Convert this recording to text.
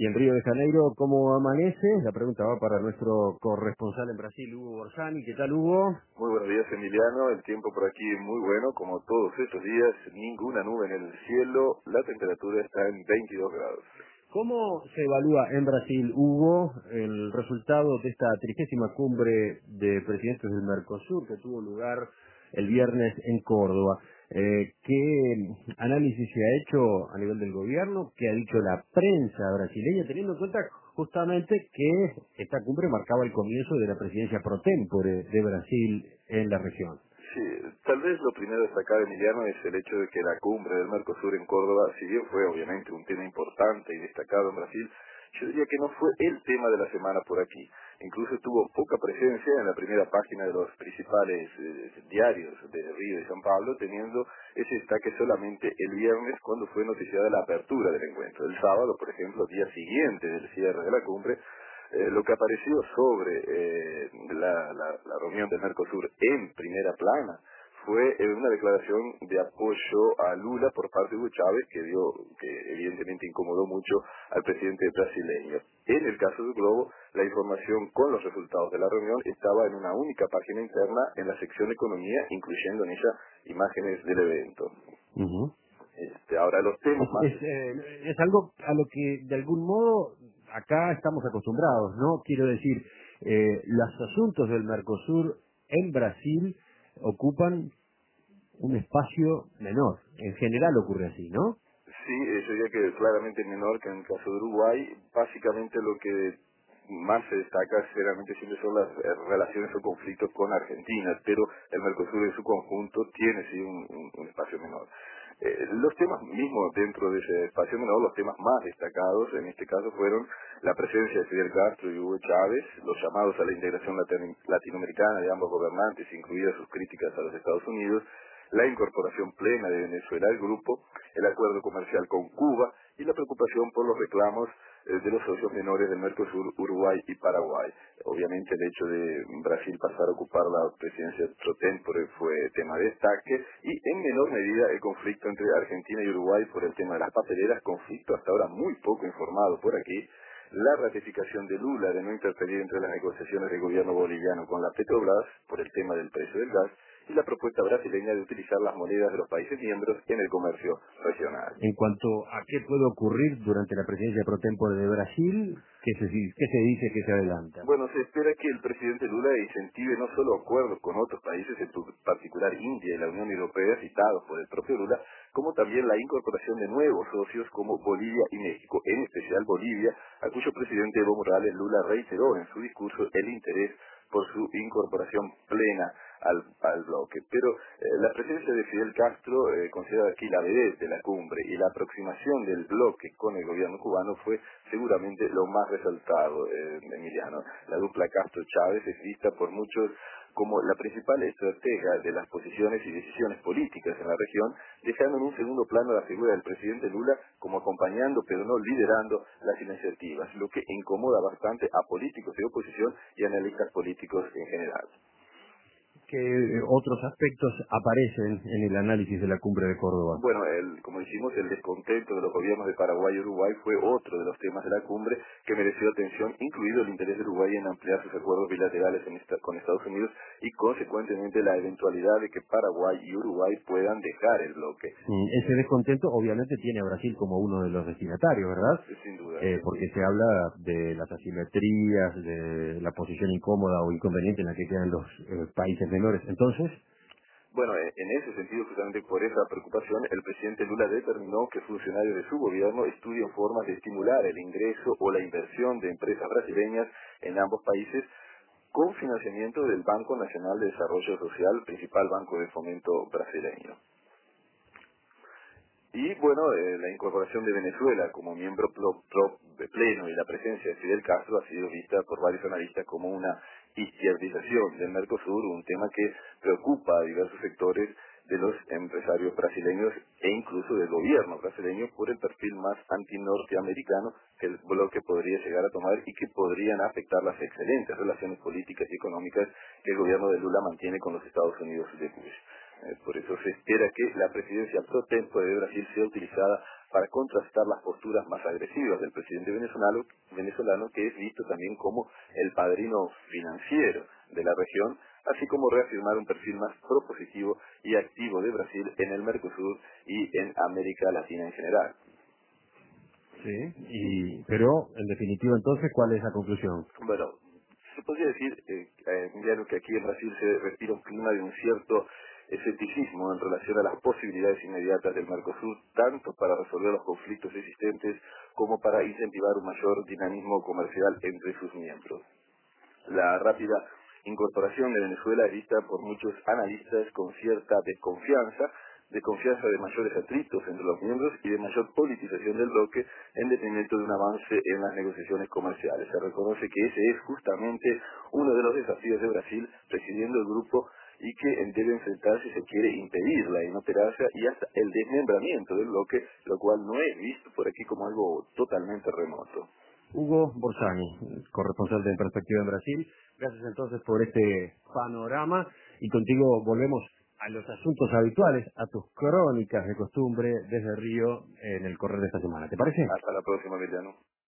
Y en Río de Janeiro, ¿cómo amanece? La pregunta va para nuestro corresponsal en Brasil, Hugo Borzani. ¿Qué tal, Hugo? Muy buenos días, Emiliano. El tiempo por aquí es muy bueno, como todos estos días, ninguna nube en el cielo, la temperatura está en 22 grados. ¿Cómo se evalúa en Brasil, Hugo, el resultado de esta 30ª cumbre de presidentes del Mercosur que tuvo lugar el viernes en Córdoba? ¿Qué análisis se ha hecho a nivel del gobierno? ¿Qué ha dicho la prensa brasileña, teniendo en cuenta justamente que esta cumbre marcaba el comienzo de la presidencia pro tempore de Brasil en la región? Sí, tal vez lo primero a destacar, Emiliano, es el hecho de que la cumbre del Mercosur en Córdoba, si bien fue obviamente un tema importante y destacado en Brasil, yo diría que no fue el tema de la semana por aquí. Incluso tuvo poca presencia en la primera página de los principales diarios de Río y San Pablo, teniendo ese destaque solamente el viernes cuando fue noticiada la apertura del encuentro. El sábado, por ejemplo, día siguiente del cierre de la cumbre, lo que apareció sobre la reunión del Mercosur en primera plana fue una declaración de apoyo a Lula por parte de Hugo Chávez que evidentemente incomodó mucho al presidente brasileño. En el caso del Globo, la información con los resultados de la reunión estaba en una única página interna en la sección Economía, incluyendo en ella imágenes del evento. Uh-huh. Ahora los temas más... Es algo a lo que de algún modo acá estamos acostumbrados, ¿no? Quiero decir, los asuntos del Mercosur en Brasil ocupan un espacio menor. En general ocurre así, ¿no? Sí, yo diría que claramente menor que en el caso de Uruguay. Básicamente lo que más se destaca generalmente siempre son las relaciones o conflictos con Argentina, pero el Mercosur en su conjunto tiene sí un espacio menor. Los temas mismos dentro de ese espacio menor, los temas más destacados en este caso fueron la presencia de Fidel Castro y Hugo Chávez, los llamados a la integración latinoamericana de ambos gobernantes, incluidas sus críticas a los Estados Unidos, la incorporación plena de Venezuela al grupo, el acuerdo comercial con Cuba y la preocupación por los reclamos de los socios menores del Mercosur, Uruguay y Paraguay. Obviamente el hecho de Brasil pasar a ocupar la presidencia pro tempore fue tema de destaque y en menor medida el conflicto entre Argentina y Uruguay por el tema de las papeleras, conflicto hasta ahora muy poco informado por aquí, la ratificación de Lula de no interferir entre las negociaciones del gobierno boliviano con la Petrobras por el tema del precio del gas y la propuesta brasileña de utilizar las monedas de los países miembros en el comercio regional. En cuanto a qué puede ocurrir durante la presidencia pro tempore de Brasil, ¿qué se dice que se adelanta? Bueno, se espera que el presidente Lula incentive no solo acuerdos con otros países, en particular India y la Unión Europea, citados por el propio Lula, como también la incorporación de nuevos socios como Bolivia y México, en especial Bolivia, a cuyo presidente Evo Morales Lula reiteró en su discurso el interés por su incorporación plena al bloque. Pero la presencia de Fidel Castro, considerada aquí la vedette de la cumbre, y la aproximación del bloque con el gobierno cubano fue seguramente lo más resaltado, Emiliano. La dupla Castro-Chávez es vista por muchos como la principal estratega de las posiciones y decisiones políticas en la región, dejando en un segundo plano la figura del presidente Lula como acompañando pero no liderando las iniciativas, lo que incomoda bastante a políticos de oposición y analistas políticos en general. ¿Qué otros aspectos aparecen en el análisis de la cumbre de Córdoba? Bueno, como dijimos, el descontento de los gobiernos de Paraguay y Uruguay fue otro de los temas de la cumbre que mereció atención, incluido el interés de Uruguay en ampliar sus acuerdos bilaterales con Estados Unidos y, consecuentemente, la eventualidad de que Paraguay y Uruguay puedan dejar el bloque. Ese descontento obviamente tiene a Brasil como uno de los destinatarios, ¿verdad? Sin duda. Porque se habla de las asimetrías, de la posición incómoda o inconveniente en la que quedan los países menores. Entonces, bueno, en ese sentido, justamente por esa preocupación, el presidente Lula determinó que funcionarios de su gobierno estudien formas de estimular el ingreso o la inversión de empresas brasileñas en ambos países con financiamiento del Banco Nacional de Desarrollo Social, principal banco de fomento brasileño. Y bueno, la incorporación de Venezuela como miembro pleno y la presencia de Fidel Castro ha sido vista por varios analistas como una izquierdización del Mercosur, un tema que preocupa a diversos sectores de los empresarios brasileños e incluso del gobierno brasileño por el perfil más antinorteamericano que el bloque podría llegar a tomar y que podrían afectar las excelentes relaciones políticas y económicas que el gobierno de Lula mantiene con los Estados Unidos de Bush. Por eso se espera que la presidencia pro tempore de Brasil sea utilizada para contrastar las posturas más agresivas del presidente venezolano, que es visto también como el padrino financiero de la región, así como reafirmar un perfil más propositivo y activo de Brasil en el Mercosur y en América Latina en general. Sí, pero en definitiva entonces, ¿cuál es la conclusión? Bueno, se podría decir, Emiliano, que aquí en Brasil se respira un clima de un cierto escepticismo en relación a las posibilidades inmediatas del Mercosur, tanto para resolver los conflictos existentes como para incentivar un mayor dinamismo comercial entre sus miembros. La rápida incorporación de Venezuela es vista por muchos analistas con cierta desconfianza de mayores atritos entre los miembros y de mayor politización del bloque en detrimento de un avance en las negociaciones comerciales. Se reconoce que ese es justamente uno de los desafíos de Brasil presidiendo el grupo y que debe enfrentarse si se quiere impedir la inoperancia y hasta el desmembramiento del bloque, lo cual no es visto por aquí como algo totalmente remoto. Hugo Borsani, corresponsal de En Perspectiva en Brasil. Gracias entonces por este panorama y contigo volvemos a los asuntos habituales, a tus crónicas de costumbre desde Río en el correr de esta semana. ¿Te parece? Hasta la próxima, Emiliano.